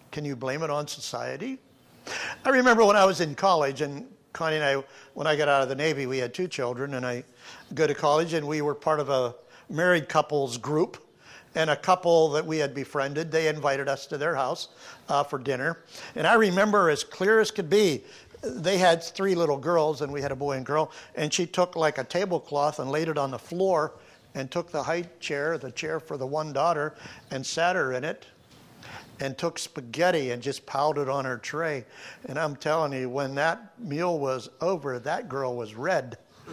Can you blame it on society? I remember when I was in college, and Connie and I, when I got out of the Navy, we had 2 children, and I go to college, and we were part of a married couples group, and a couple that we had befriended, they invited us to their house for dinner. And I remember as clear as could be, they had 3 little girls, and we had a boy and girl, and she took like a tablecloth and laid it on the floor and took the high chair, the chair for the one daughter, and sat her in it, and took spaghetti and just piled it on her tray. And I'm telling you, when that meal was over, that girl was red.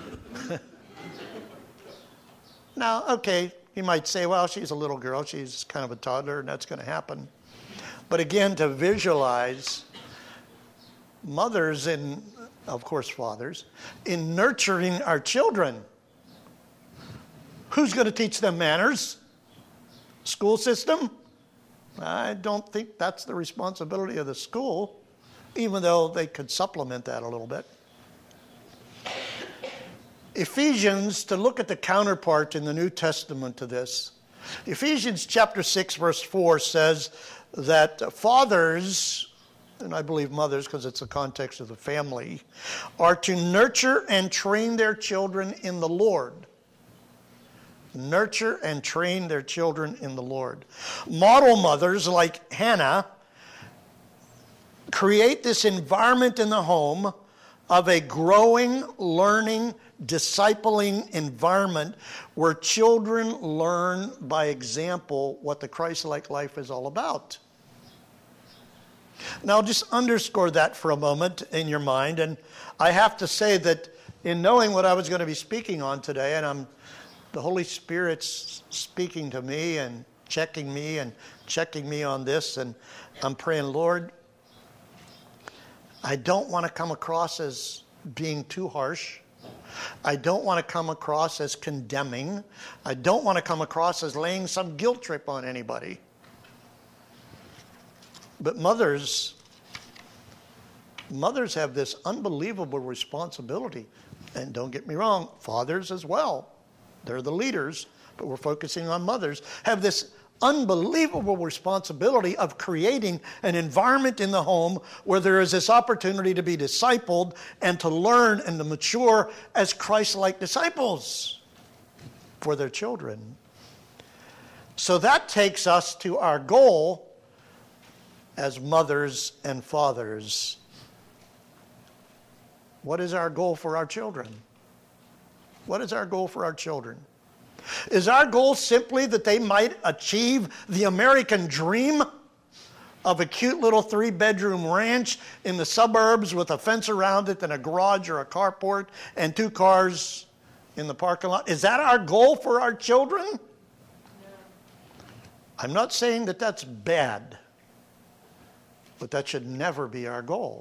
Now, okay, you might say, well, she's a little girl, she's kind of a toddler, and that's going to happen. But again, to visualize mothers and, of course, fathers, in nurturing our children. Who's going to teach them manners? School system? I don't think that's the responsibility of the school, even though they could supplement that a little bit. Ephesians, to look at the counterpart in the New Testament to this, Ephesians chapter 6, verse 4 says that fathers, and I believe mothers because it's the context of the family, are to nurture and train their children in the Lord. Nurture and train their children in the Lord. Model mothers like Hannah create this environment in the home of a growing, learning, discipling environment where children learn by example what the Christ-like life is all about. Now, just underscore that for a moment in your mind. And I have to say that in knowing what I was going to be speaking on today, and the Holy Spirit's speaking to me and checking me on this, and I'm praying, Lord, I don't want to come across as being too harsh. I don't want to come across as condemning. I don't want to come across as laying some guilt trip on anybody. But mothers have this unbelievable responsibility. And don't get me wrong, fathers as well. They're the leaders, but we're focusing on mothers. Have this unbelievable responsibility of creating an environment in the home where there is this opportunity to be discipled and to learn and to mature as Christ-like disciples for their children. So that takes us to our goal as mothers and fathers. What is our goal for our children? What is our goal for our children? Is our goal simply that they might achieve the American dream of a cute little 3-bedroom ranch in the suburbs with a fence around it and a garage or a carport and 2 cars in the parking lot? Is that our goal for our children? No. I'm not saying that that's bad, but that should never be our goal.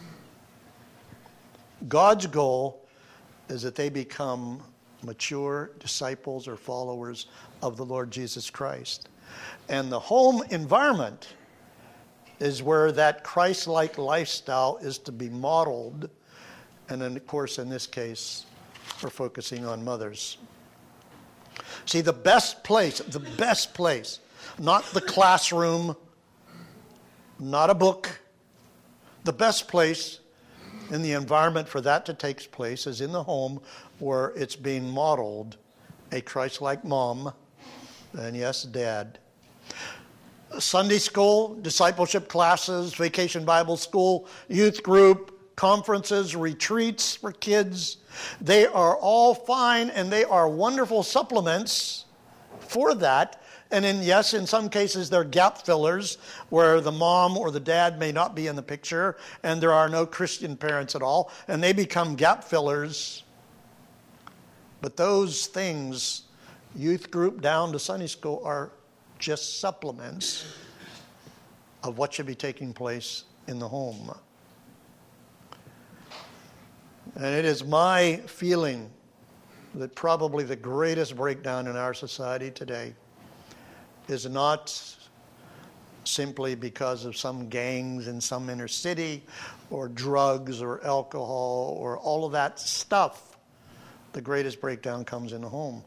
God's goal is that they become mature disciples or followers of the Lord Jesus Christ. And the home environment is where that Christ-like lifestyle is to be modeled. And then, of course, in this case, we're focusing on mothers. See, the best place, not the classroom, not a book, the best place in the environment for that to take place is in the home where it's being modeled a Christ-like mom and, yes, dad. Sunday school, discipleship classes, vacation Bible school, youth group, conferences, retreats for kids, they are all fine and they are wonderful supplements for that. And in some cases, they're gap fillers where the mom or the dad may not be in the picture and there are no Christian parents at all, and they become gap fillers. But those things, youth group down to Sunday school, are just supplements of what should be taking place in the home. And it is my feeling that probably the greatest breakdown in our society today is not simply because of some gangs in some inner city or drugs or alcohol or all of that stuff. The greatest breakdown comes in the home.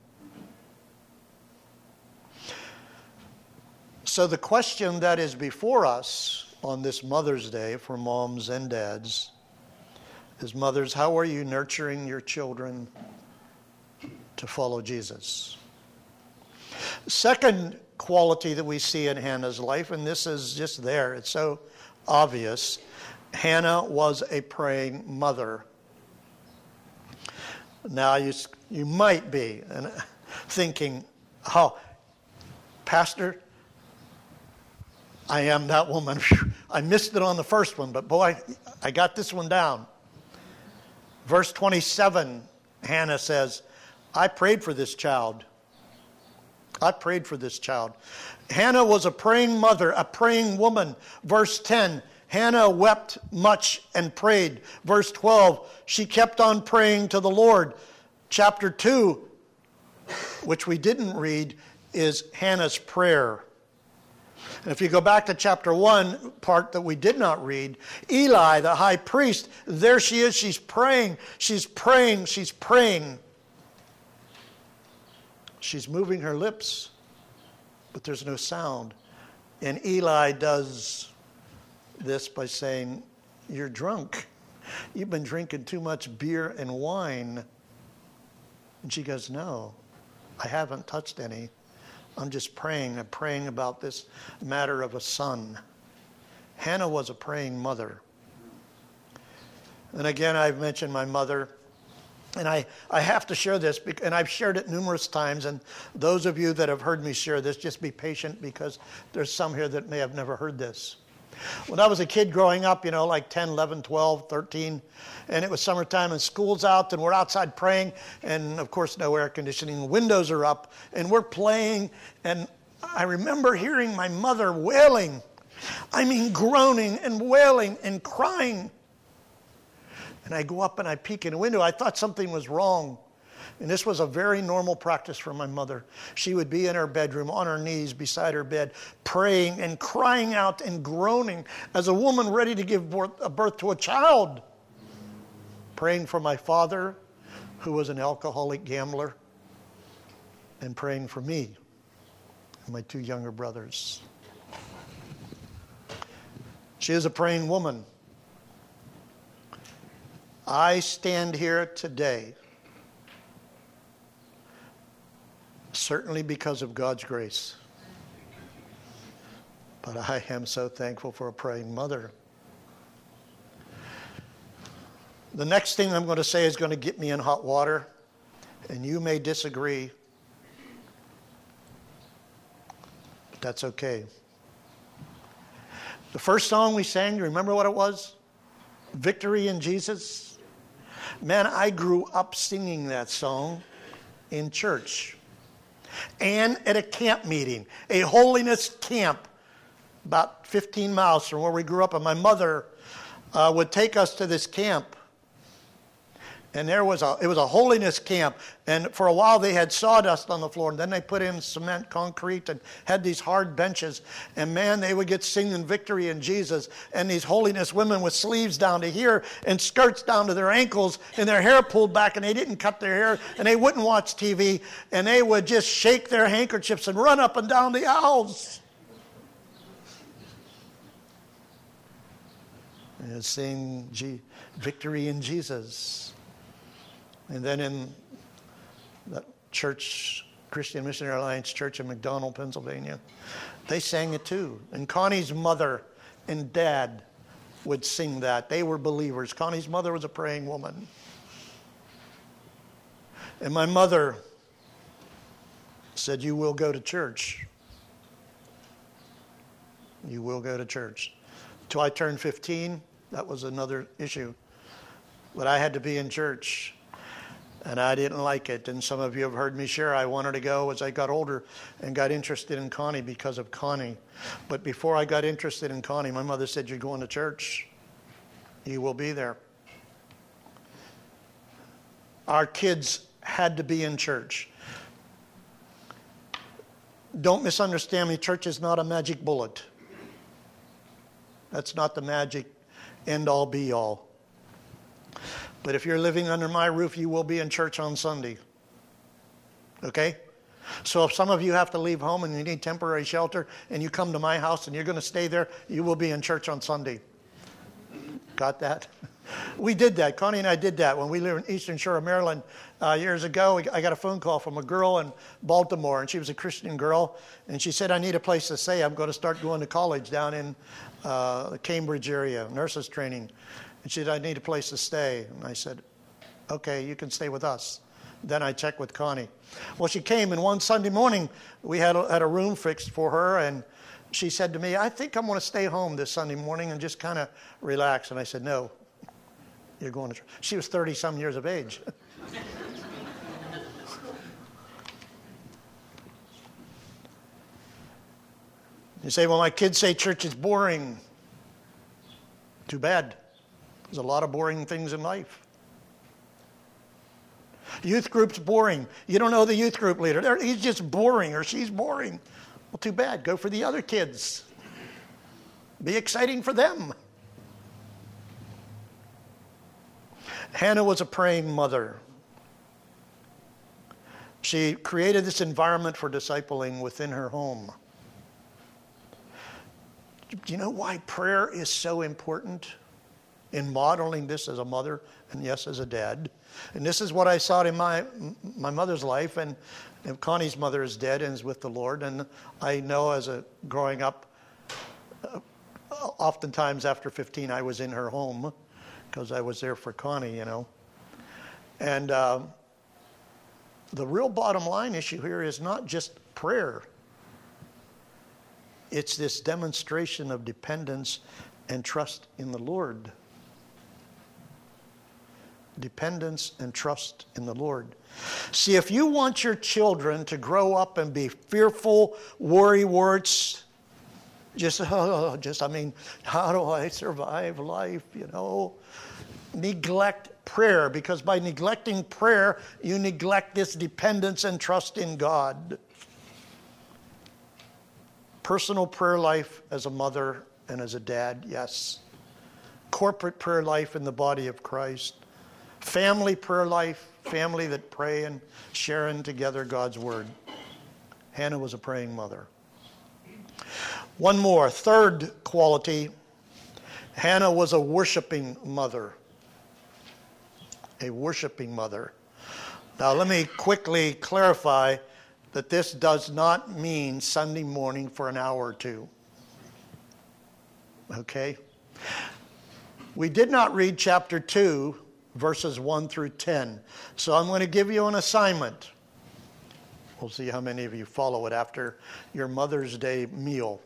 So the question that is before us on this Mother's Day for moms and dads is, mothers, how are you nurturing your children to follow Jesus? Second quality that we see in Hannah's life, and this is just there, it's so obvious, Hannah was a praying mother. Now you might be thinking, oh, Pastor, I am that woman. I missed it on the first one, but boy, I got this one down. Verse 27, Hannah says, I prayed for this child. I prayed for this child. Hannah was a praying mother, a praying woman. Verse 10, Hannah wept much and prayed. Verse 12, she kept on praying to the Lord. Chapter 2, which we didn't read, is Hannah's prayer. And if you go back to chapter 1, part that we did not read, Eli, the high priest, there she is, she's praying, she's praying, she's praying. She's moving her lips, but there's no sound. And Eli does this by saying, you're drunk. You've been drinking too much beer and wine. And she goes, no, I haven't touched any. I'm just praying. I'm praying about this matter of a son. Hannah was a praying mother. And again, I've mentioned my mother. And I have to share this, and I've shared it numerous times, and those of you that have heard me share this, just be patient, because there's some here that may have never heard this. When I was a kid growing up, like 10, 11, 12, 13, and it was summertime and school's out, and we're outside praying, and of course no air conditioning, the windows are up, and we're playing, and I remember hearing my mother wailing. I mean groaning and wailing and crying. And I go up and I peek in the window. I thought something was wrong. And this was a very normal practice for my mother. She would be in her bedroom on her knees beside her bed, praying and crying out and groaning as a woman ready to give birth to a child. Praying for my father, who was an alcoholic gambler, and praying for me and my 2 younger brothers. She is a praying woman. I stand here today certainly because of God's grace. But I am so thankful for a praying mother. The next thing I'm going to say is going to get me in hot water, and you may disagree, but that's okay. The first song we sang, you remember what it was? Victory in Jesus. Man, I grew up singing that song in church and at a camp meeting, a holiness camp about 15 miles from where we grew up. And my mother would take us to this camp. And it was a holiness camp. And for a while they had sawdust on the floor. And then they put in cement, concrete, and had these hard benches. And man, they would get singing Victory in Jesus. And these holiness women with sleeves down to here and skirts down to their ankles and their hair pulled back. And they didn't cut their hair. And they wouldn't watch TV. And they would just shake their handkerchiefs and run up and down the aisles. And sing Victory in Jesus. And then in the church, Christian Missionary Alliance Church in McDonald, Pennsylvania, they sang it too. And Connie's mother and dad would sing that. They were believers. Connie's mother was a praying woman. And my mother said, you will go to church. You will go to church. Till I turned 15, that was another issue. But I had to be in church. And I didn't like it. And some of you have heard me share, I wanted to go as I got older and got interested in Connie because of Connie. But before I got interested in Connie, my mother said, you're going to church. You will be there. Our kids had to be in church. Don't misunderstand me. Church is not a magic bullet. That's not the magic end-all, be-all. But if you're living under my roof, you will be in church on Sunday. Okay? So if some of you have to leave home and you need temporary shelter and you come to my house and you're going to stay there, you will be in church on Sunday. Got that? We did that. Connie and I did that when we lived in Eastern Shore of Maryland years ago. I got a phone call from a girl in Baltimore, and she was a Christian girl, and she said, I need a place to stay. I'm going to start going to college down in the Cambridge area, nurses training. And she said, I need a place to stay. And I said, okay, you can stay with us. Then I checked with Connie. Well, she came, and one Sunday morning, we had a room fixed for her, and she said to me, I think I'm going to stay home this Sunday morning and just kind of relax. And I said, no, you're going to church. She was 30-some years of age. You say, well, my kids say church is boring. Too bad. There's a lot of boring things in life. Youth group's boring. You don't know the youth group leader. He's just boring or she's boring. Well, too bad. Go for the other kids. Be exciting for them. Hannah was a praying mother. She created this environment for discipling within her home. Do you know why prayer is so important in modeling this as a mother and yes, as a dad? And this is what I saw in my mother's life, and Connie's mother is dead and is with the Lord. And I know as a growing up, oftentimes after 15, I was in her home because I was there for Connie, you know. And the real bottom line issue here is not just prayer. It's this demonstration of dependence and trust in the Lord. Dependence and trust in the Lord. See, if you want your children to grow up and be fearful, worrywarts, how do I survive life, you know? Neglect prayer, because by neglecting prayer, you neglect this dependence and trust in God. Personal prayer life as a mother and as a dad, yes. Corporate prayer life in the body of Christ. Family prayer life, family that pray and sharing together God's word. Hannah was a praying mother. One more, third quality. Hannah was a worshiping mother. A worshiping mother. Now let me quickly clarify that this does not mean Sunday morning for an hour or two. Okay? We did not read chapter 2, verses 1 through 10. So I'm going to give you an assignment. We'll see how many of you follow it after your Mother's Day meal.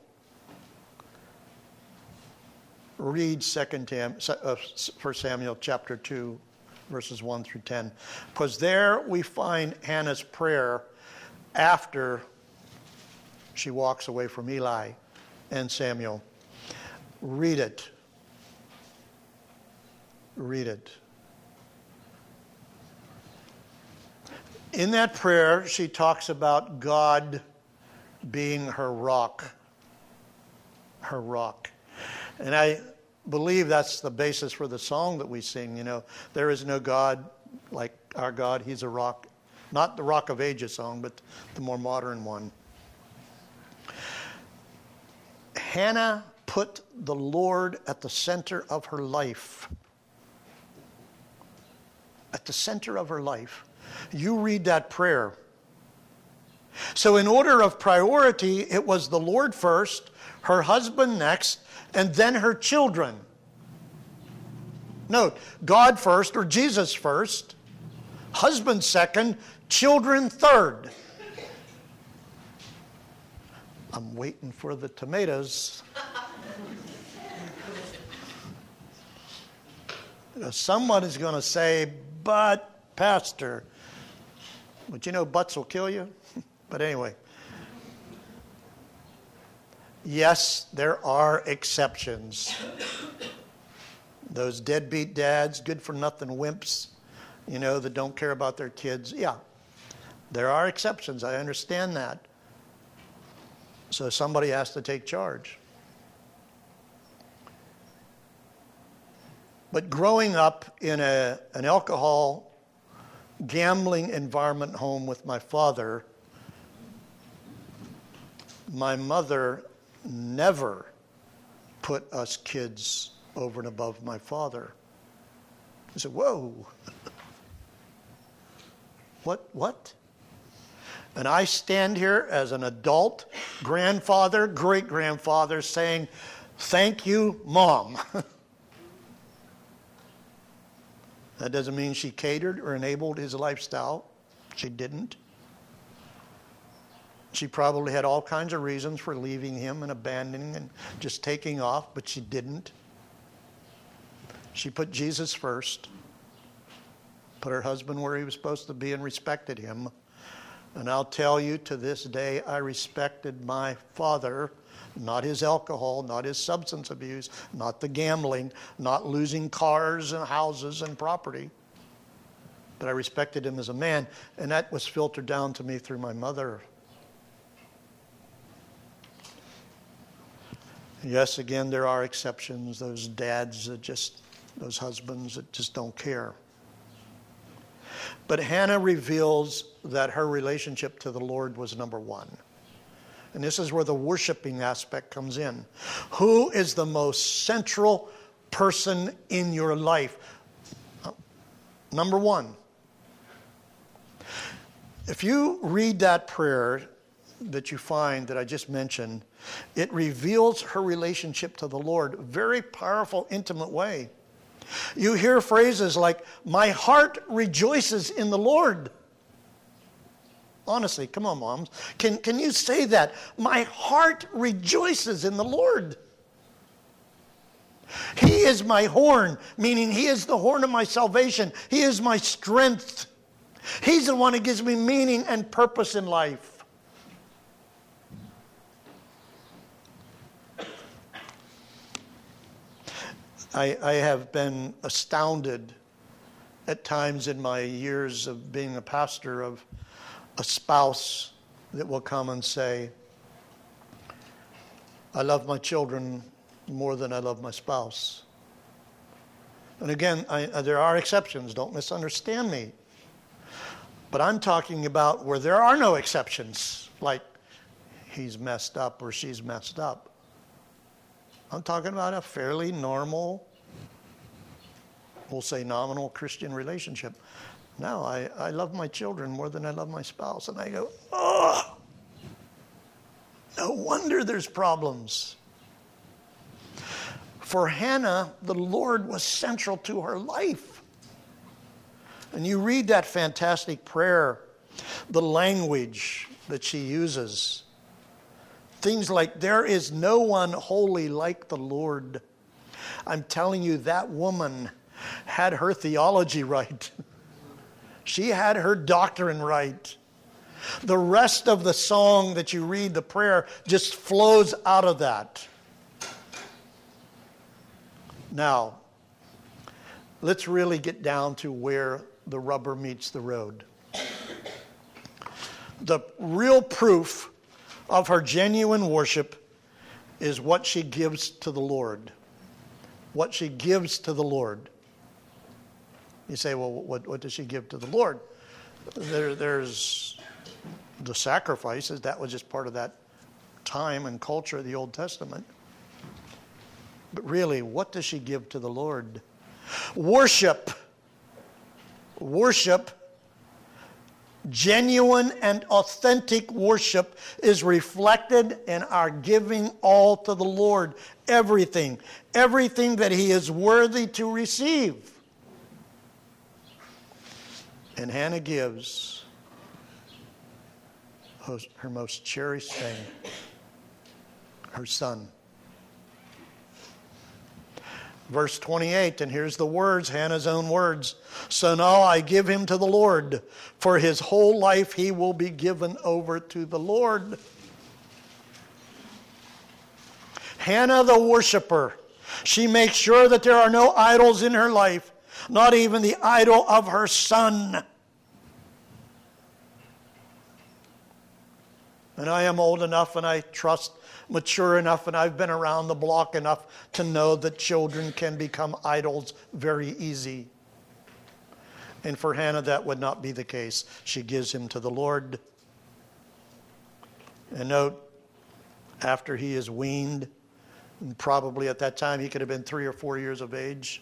Read 1 Samuel chapter 2, verses 1 through 10. Because there we find Hannah's prayer after she walks away from Eli and Samuel. Read it. Read it. In that prayer, she talks about God being her rock. Her rock. And I believe that's the basis for the song that we sing. You know, there is no God like our God. He's a rock. Not the Rock of Ages song, but the more modern one. Hannah put the Lord at the center of her life. At the center of her life. You read that prayer. So in order of priority, it was the Lord first, her husband next, and then her children. Note, God first or Jesus first, husband second, children third. I'm waiting for the tomatoes. Someone is going to say, but Pastor, but you know butts will kill you? But anyway. Yes, there are exceptions. Those deadbeat dads, good-for-nothing wimps, you know, that don't care about their kids. Yeah, there are exceptions. I understand that. So somebody has to take charge. But growing up in an alcohol, gambling environment home with my father, My mother never put us kids over and above my father. I said, whoa. What? And I stand here as an adult grandfather, great-grandfather, saying, thank you, Mom. That doesn't mean she catered or enabled his lifestyle. She didn't. She probably had all kinds of reasons for leaving him and abandoning and just taking off, but she didn't. She put Jesus first, put her husband where he was supposed to be, and respected him. And I'll tell you, to this day, I respected my father, not his alcohol, not his substance abuse, not the gambling, not losing cars and houses and property. But I respected him as a man, and that was filtered down to me through my mother. Yes, again, there are exceptions, those dads that those husbands that just don't care. But Hannah reveals that her relationship to the Lord was number one. And this is where the worshiping aspect comes in. Who is the most central person in your life? Number one. If you read that prayer that you find that I just mentioned, it reveals her relationship to the Lord. Very powerful, intimate way. You hear phrases like, my heart rejoices in the Lord. Honestly, come on, moms. Can you say that? My heart rejoices in the Lord. He is my horn, meaning he is the horn of my salvation. He is my strength. He's the one who gives me meaning and purpose in life. I have been astounded at times in my years of being a pastor of a spouse that will come and say, I love my children more than I love my spouse. And again, there are exceptions. Don't misunderstand me. But I'm talking about where there are no exceptions, like he's messed up or she's messed up. I'm talking about a fairly normal, we'll say nominal Christian relationship. No, I love my children more than I love my spouse. And I go, oh, no wonder there's problems. For Hannah, the Lord was central to her life. And you read that fantastic prayer, the language that she uses. Things like, there is no one holy like the Lord. I'm telling you, that woman had her theology right. She had her doctrine right. The rest of the song that you read, the prayer, just flows out of that. Now, let's really get down to where the rubber meets the road. The real proof of her genuine worship is what she gives to the Lord. What she gives to the Lord. You say, well, what does she give to the Lord? There's the sacrifices. That was just part of that time and culture of the Old Testament. But really, what does she give to the Lord? Worship. Worship. Genuine and authentic worship is reflected in our giving all to the Lord. Everything. Everything that he is worthy to receive. And Hannah gives her most cherished thing, her son. Verse 28, and here's the words, Hannah's own words. So now I give him to the Lord. For his whole life he will be given over to the Lord. Hannah the worshiper. She makes sure that there are no idols in her life. Not even the idol of her son. And I am old enough and I trust mature enough and I've been around the block enough to know that children can become idols very easy. And for Hannah that would not be the case. She gives him to the Lord. And note, after he is weaned. And probably at that time he could have been 3 or 4 years of age.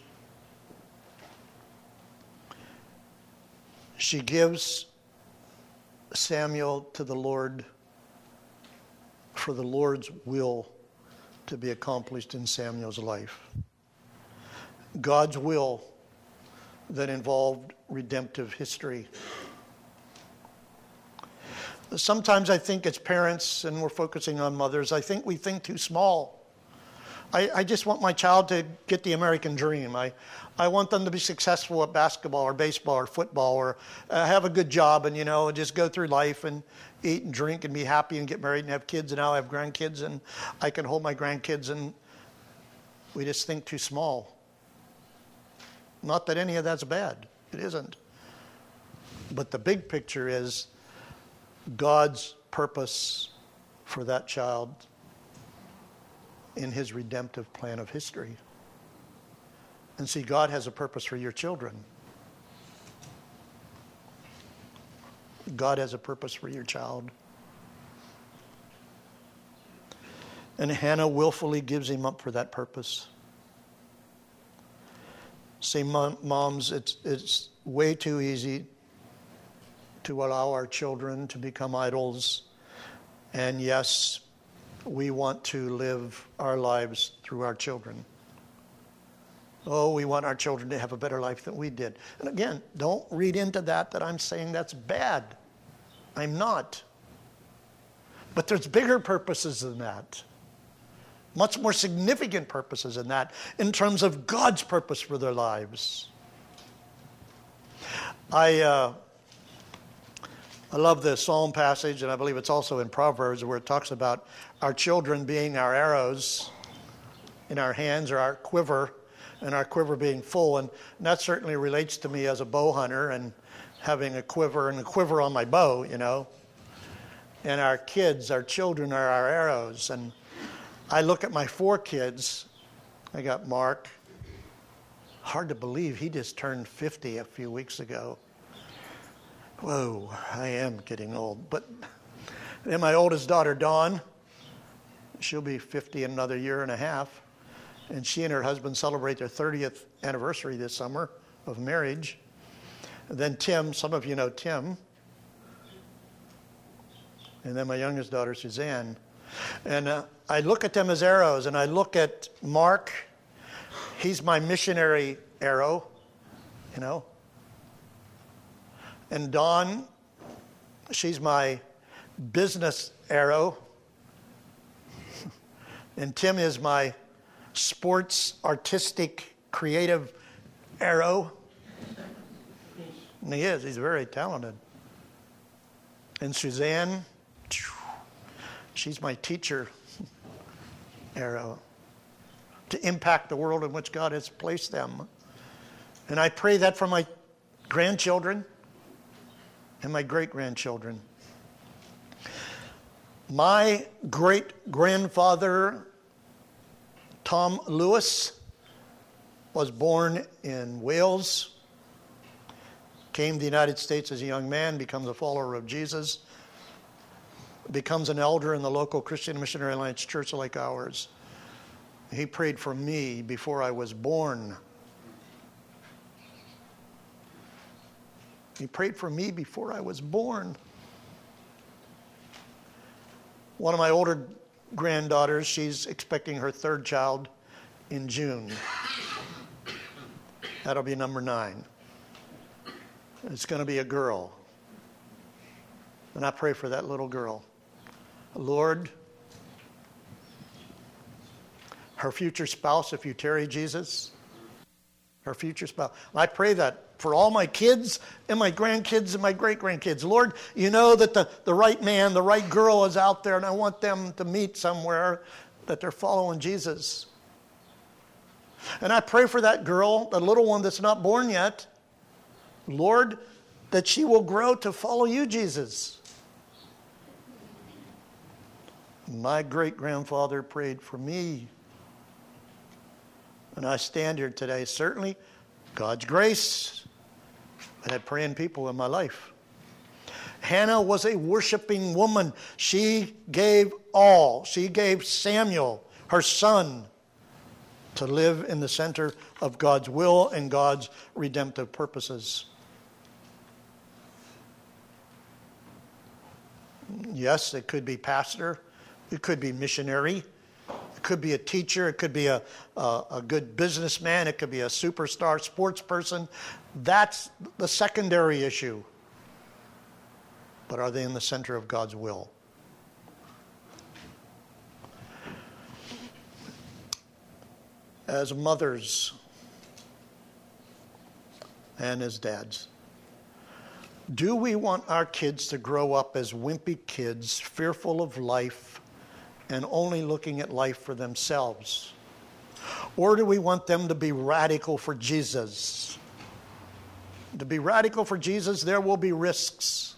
She gives Samuel to the Lord for the Lord's will to be accomplished in Samuel's life. God's will that involved redemptive history. Sometimes I think as parents, and we're focusing on mothers, I think we think too small. I just want my child to get the American dream. I want them to be successful at basketball or baseball or football or have a good job and, just go through life and eat and drink and be happy and get married and have kids, and now I have grandkids and I can hold my grandkids, and we just think too small. Not that any of that's bad. It isn't. But the big picture is God's purpose for that child in his redemptive plan of history. And see, God has a purpose for your children. God has a purpose for your child. And Hannah willfully gives him up for that purpose. See, moms, it's way too easy to allow our children to become idols. And yes, we want to live our lives through our children. Oh, we want our children to have a better life than we did. And again, don't read into that I'm saying that's bad. I'm not. But there's bigger purposes than that. Much more significant purposes than that in terms of God's purpose for their lives. I love the Psalm passage, and I believe it's also in Proverbs, where it talks about our children being our arrows in our hands, or our quiver, and our quiver being full. And that certainly relates to me as a bow hunter and having a quiver on my bow, And our kids, our children are our arrows. And I look at my 4 kids. I got Mark. Hard to believe he just turned 50 a few weeks ago. Whoa, I am getting old. But then my oldest daughter, Dawn, she'll be 50 in another year and a half. And she and her husband celebrate their 30th anniversary this summer of marriage. And then Tim, some of you know Tim. And then my youngest daughter, Suzanne. And I look at them as arrows, and I look at Mark. He's my missionary arrow, And Dawn, she's my business arrow. And Tim is my sports, artistic, creative arrow. And he is. He's very talented. And Suzanne, she's my teacher arrow to impact the world in which God has placed them. And I pray that for my grandchildren and my great-grandchildren. My great-grandfather, Tom Lewis, was born in Wales, came to the United States as a young man, becomes a follower of Jesus, becomes an elder in the local Christian Missionary Alliance church like ours. He prayed for me before I was born. He prayed for me before I was born. One of my older granddaughters, she's expecting her 3rd child in June. That'll be number 9. It's going to be a girl. And I pray for that little girl. Lord, her future spouse, if you tarry, Jesus, her future spouse. I pray that for all my kids and my grandkids and my great-grandkids. Lord, you know that the right man, the right girl is out there, and I want them to meet somewhere that they're following Jesus. And I pray for that girl, the little one that's not born yet, Lord, that she will grow to follow you, Jesus. My great-grandfather prayed for me. And I stand here today, certainly God's grace. I had praying people in my life. Hannah was a worshiping woman. She gave all. She gave Samuel, her son, to live in the center of God's will and God's redemptive purposes. Yes, it could be pastor. It could be missionary. It could be a teacher. It could be a good businessman. It could be a superstar sports person. That's the secondary issue. But are they in the center of God's will? As mothers and as dads, do we want our kids to grow up as wimpy kids, fearful of life, and only looking at life for themselves? Or do we want them to be radical for Jesus? To be radical for Jesus, there will be risks.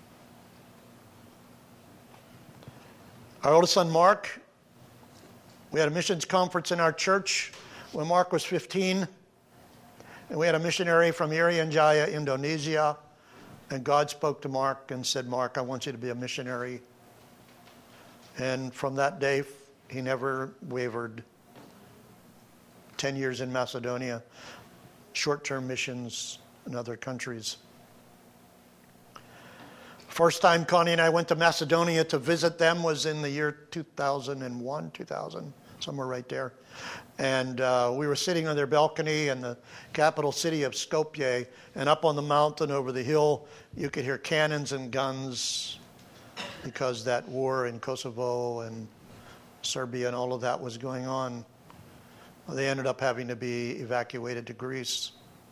Our oldest son, Mark, we had a missions conference in our church when Mark was 15. And we had a missionary from Irian Jaya, Indonesia. And God spoke to Mark and said, Mark, I want you to be a missionary. And from that day, he never wavered. 10 years in Macedonia, short-term missions in other countries. First time Connie and I went to Macedonia to visit them was in the year 2001, 2000, somewhere right there. And we were sitting on their balcony in the capital city of Skopje, and up on the mountain over the hill, you could hear cannons and guns because that war in Kosovo and Serbia and all of that was going on. They ended up having to be evacuated to Greece.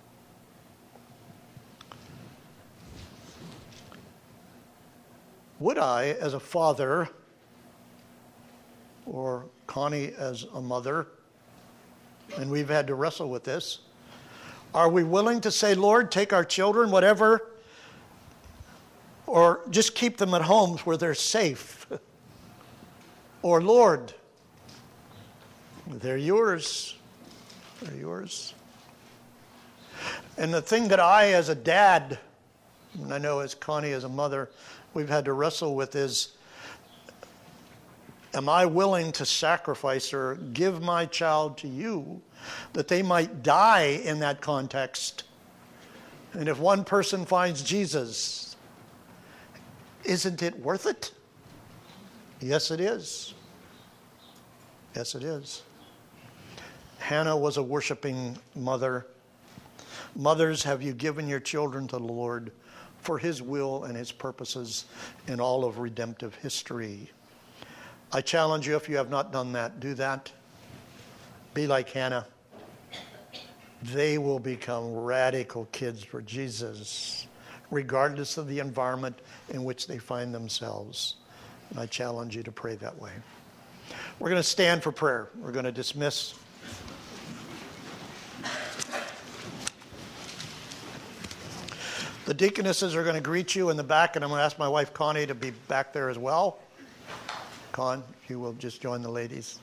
Would I, as a father, or Connie as a mother, and we've had to wrestle with this, are we willing to say, Lord, take our children, whatever, or just keep them at homes where they're safe? Or, Lord, they're yours. They're yours. And the thing that I, as a dad, and I know as Connie as a mother, we've had to wrestle with is, am I willing to sacrifice or give my child to you that they might die in that context? And if one person finds Jesus, isn't it worth it? Yes, it is. Yes, it is. Hannah was a worshiping mother. Mothers, have you given your children to the Lord for His will and His purposes in all of redemptive history? I challenge you, if you have not done that, do that. Be like Hannah. They will become radical kids for Jesus, regardless of the environment in which they find themselves. And I challenge you to pray that way. We're going to stand for prayer. We're going to dismiss. The deaconesses are going to greet you in the back, and I'm going to ask my wife Connie to be back there as well. Con, if you will just join the ladies.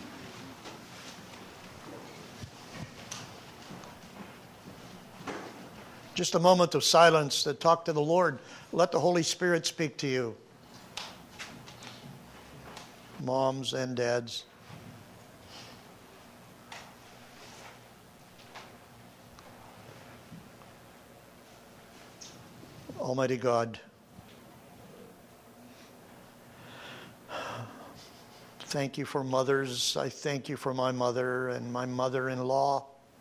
Just a moment of silence to talk to the Lord. Let the Holy Spirit speak to you. Moms and dads. Almighty God, thank you for mothers. I thank you for my mother and my mother-in-law.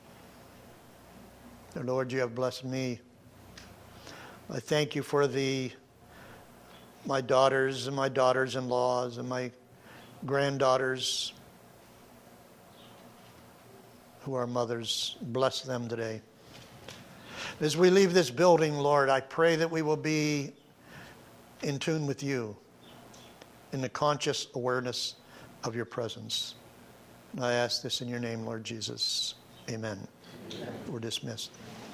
Lord, you have blessed me. I thank you for my daughters and my daughters-in-laws and my granddaughters who are mothers. Bless them today. As we leave this building, Lord, I pray that we will be in tune with you in the conscious awareness of your presence. And I ask this in your name, Lord Jesus. Amen. We're dismissed.